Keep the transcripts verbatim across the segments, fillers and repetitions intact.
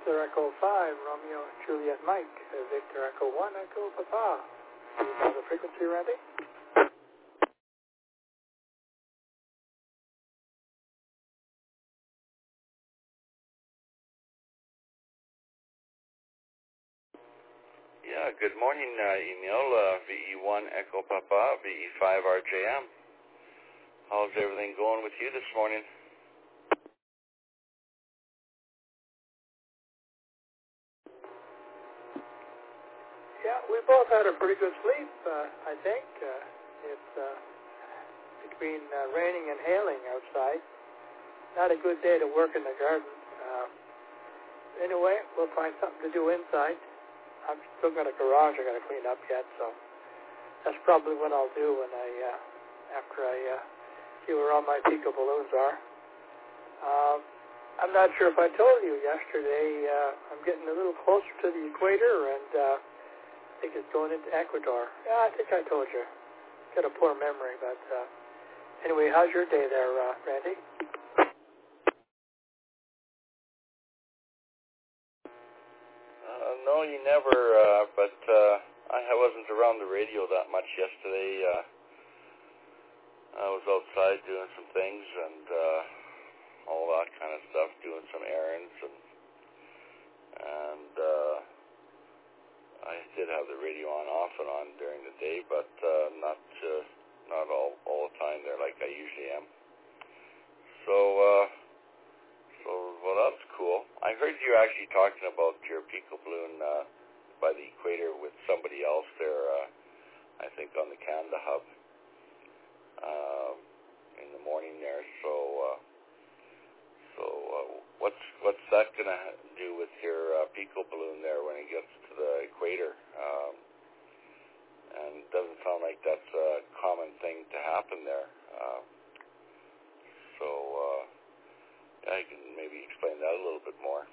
Victor Echo five, Romeo Juliet Mike, uh, Victor Echo one, Echo Papa. Do you know the frequency, Randy? Yeah, good morning, uh, Emil, uh, V E one Echo Papa, V E five R J M. How's everything going with you this morning? Yeah, we both had a pretty good sleep, uh, I think. Uh, it's uh, between uh, raining and hailing outside. Not a good day to work in the garden. Uh, anyway, we'll find something to do inside. I've still got a garage I got to clean up yet, so that's probably what I'll do when I, uh, after I uh, see where all my Pico balloons are. Uh, I'm not sure if I told you yesterday, uh, I'm getting a little closer to the equator, and uh, I think it's going into Ecuador. Yeah, I think I told you. Got a poor memory, but uh, anyway, how's your day there, uh, Randy? Uh, no, you never, uh, but uh, I wasn't around the radio that much yesterday. Uh, I was outside doing some things and uh, all that kind of stuff, doing some errands, and and uh, I did have the radio on off and on during the day, but uh, not uh, not all all the time there like I usually am. So, uh, so well, that's cool. I heard you actually talking about your Pico balloon uh, by the equator with somebody else there. Uh, I think on the Canada hub uh, in the morning there. So, uh, so uh, what's what's that gonna do with your uh, Pico balloon there when it gets to the equator? Um, and it doesn't sound like that's a common thing to happen there. Uh, so, uh, yeah, I can maybe explain that a little bit more.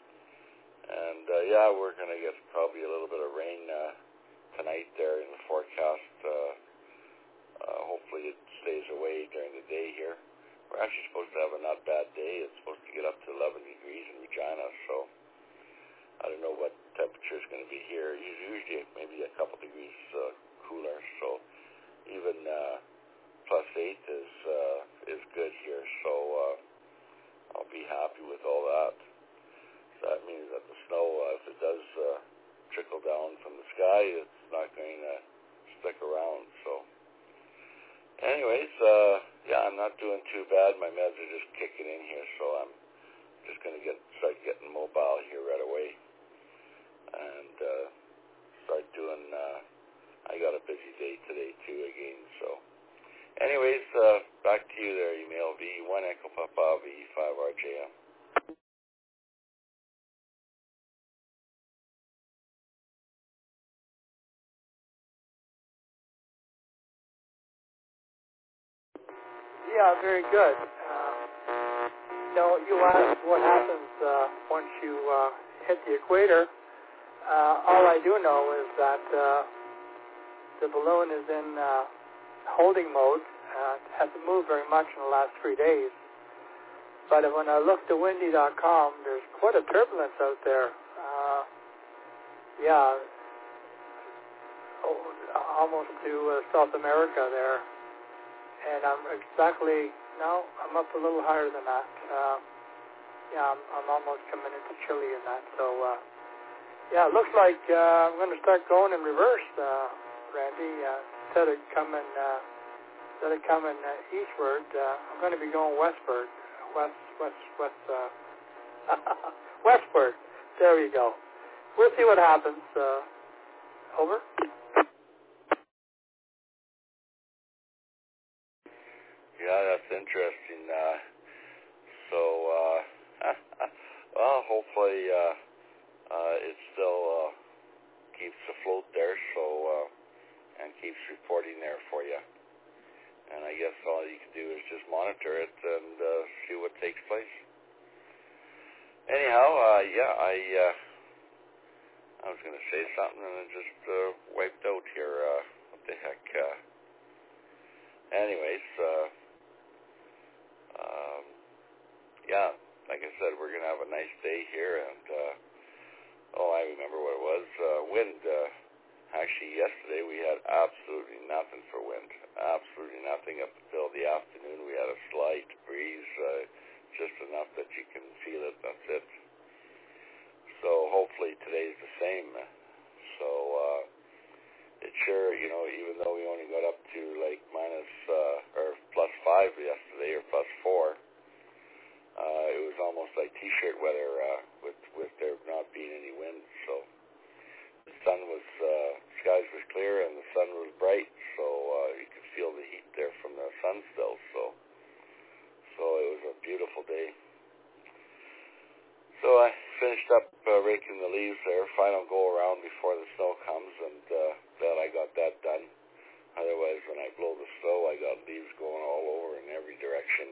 And uh, yeah, we're gonna get probably a little bit of rain uh, tonight there in the forecast. Uh, uh, hopefully it stays away during the day here. We're actually supposed to have a not bad day. It's supposed to get up to eleven degrees in Regina, so I don't know what temperature is going to be here. Usually maybe a couple degrees uh, cooler, so even uh, plus eight is uh, is good here, so uh, I'll be happy with all that. So that means that the snow, uh, if it does uh, trickle down from the sky, it's not going to stick around, so anyways, uh, yeah, I'm not doing too bad. My meds are just kicking in here, so I'm just going to get start getting mobile here right away and uh, start doing, uh, I got a busy day today, too, again, so anyways, uh, back to you there, email V one Echo Papa, V five R J M. Yeah, very good. Uh, you know, you asked what happens uh, once you uh, hit the equator. Uh, all I do know is that uh, the balloon is in uh, holding mode. Uh, it hasn't moved very much in the last three days. But when I look to windy dot com, there's quite a turbulence out there. Uh, yeah, oh, almost to uh, South America there. And I'm exactly, no, I'm up a little higher than that. Uh, yeah, I'm, I'm almost coming into Chile in that. So, uh, yeah, it looks like uh, I'm going to start going in reverse, uh, Randy. Uh, instead of coming, uh, instead of coming uh, eastward, uh, I'm going to be going westward, west, west, west, uh, westward. There you go. We'll see what happens. Uh, over. Yeah, that's interesting. Uh, so, uh, well, hopefully uh, uh, it still uh, keeps afloat there, so uh, and keeps reporting there for you. And I guess all you can do is just monitor it and uh, see what takes place. Anyhow, uh, yeah, I uh, I was going to say something and it just uh, wiped out here. Uh, what the heck? Uh, anyways, uh, um, yeah, like I said, we're going to have a nice day here, and, uh, oh, I remember what it was, uh, wind. Uh, actually, yesterday we had absolutely nothing for wind, absolutely nothing up until the afternoon. We had a slight breeze, uh, just enough that you can feel it, that's it. So hopefully today's the same. So, uh, it's sure, you know, even though we only got up to like minus, uh, or plus five yesterday, or plus four, uh, it was almost like t-shirt weather, uh, with, with there not being any wind. So the sun was, uh, skies was clear and the sun was bright, so, uh, you could feel the heat there from the sun still, so, so it was a beautiful day. So I finished up uh, raking the leaves there, final go around before the snow comes, and uh, glad I got that done. Otherwise, when I blow the snow, I got leaves going all over in every direction.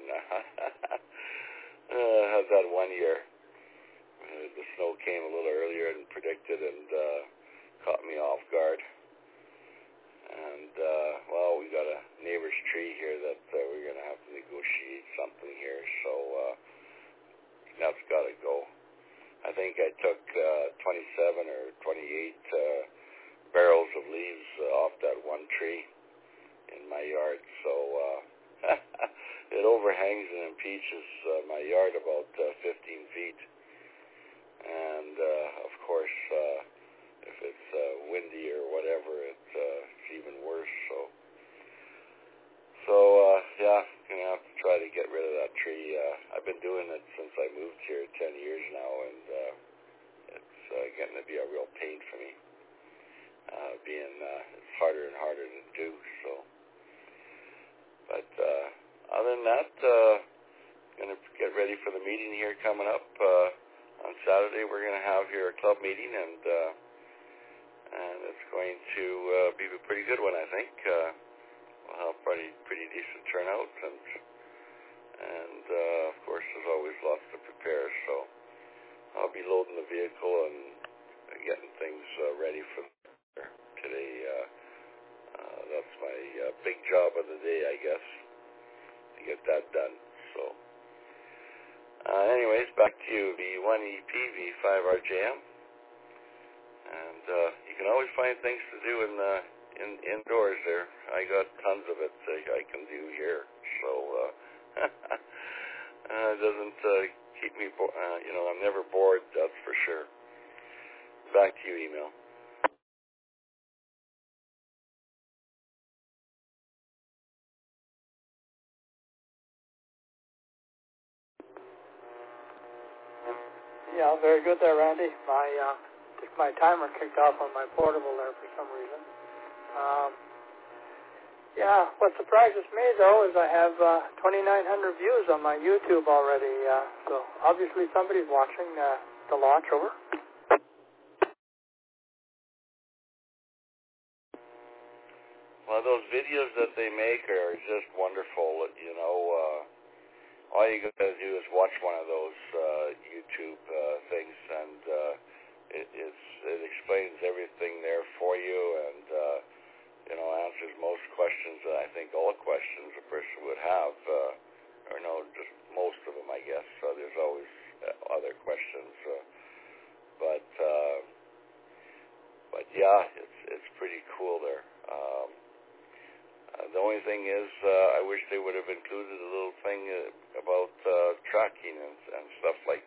uh, had that one year. Uh, the snow came a little earlier than predicted and uh, caught me off guard. And, uh, well, we got a neighbor's tree here that uh, we're going to have to negotiate something here, so uh, that's got to go. I think I took uh, twenty-seven or twenty-eight uh, barrels of leaves uh, off that one tree in my yard. So uh, it overhangs and impeaches uh, my yard about uh, fifteen feet. And, uh, of course, uh, if it's uh, windy or whatever, it, uh, it's even worse. So, so uh, yeah, going to have to try to get rid of that tree. Uh, I've been doing it since I moved here ten years now, and uh, it's uh, getting to be a real pain for me. Uh, being uh, it's harder and harder to do. So, but uh, other than that, uh, going to get ready for the meeting here coming up uh, on Saturday. We're going to have here a club meeting, and uh, and it's going to uh, be a pretty good one, I think. Uh, we'll have pretty pretty decent turnout, and and uh, of course, there's always lots to prepare. So I'll be loading the vehicle and getting things uh, ready for today. Uh, uh, that's my uh, big job of the day, I guess, to get that done. So, uh, anyways, back to you, V one E P, V five R J M, and uh, you can always find things to do in the in indoors there. I got tons of it uh, I can do here, so uh, uh, it doesn't uh, keep me, bo- uh, you know, I'm never bored, that's for sure. Back to you, email. Yeah, very good there, Randy. My uh, just my timer kicked off on my portable there for some reason. Um, yeah, what surprises me though is I have uh, twenty-nine hundred views on my YouTube already. Uh, so obviously somebody's watching uh, the launch. Over. Well, those videos that they make are just wonderful. You know, uh, all you got to do is watch one of those uh, YouTube uh, things, and uh, it, it's, it explains everything there for you, and uh, you know, answers most questions. And I think all questions a person would have, uh, or no, just most of them, I guess. So there's always uh, other questions, uh, but uh, but yeah, it's it's pretty cool there. Um, Uh, the only thing is, uh, I wish they would have included a little thing uh, about uh, tracking and, and stuff like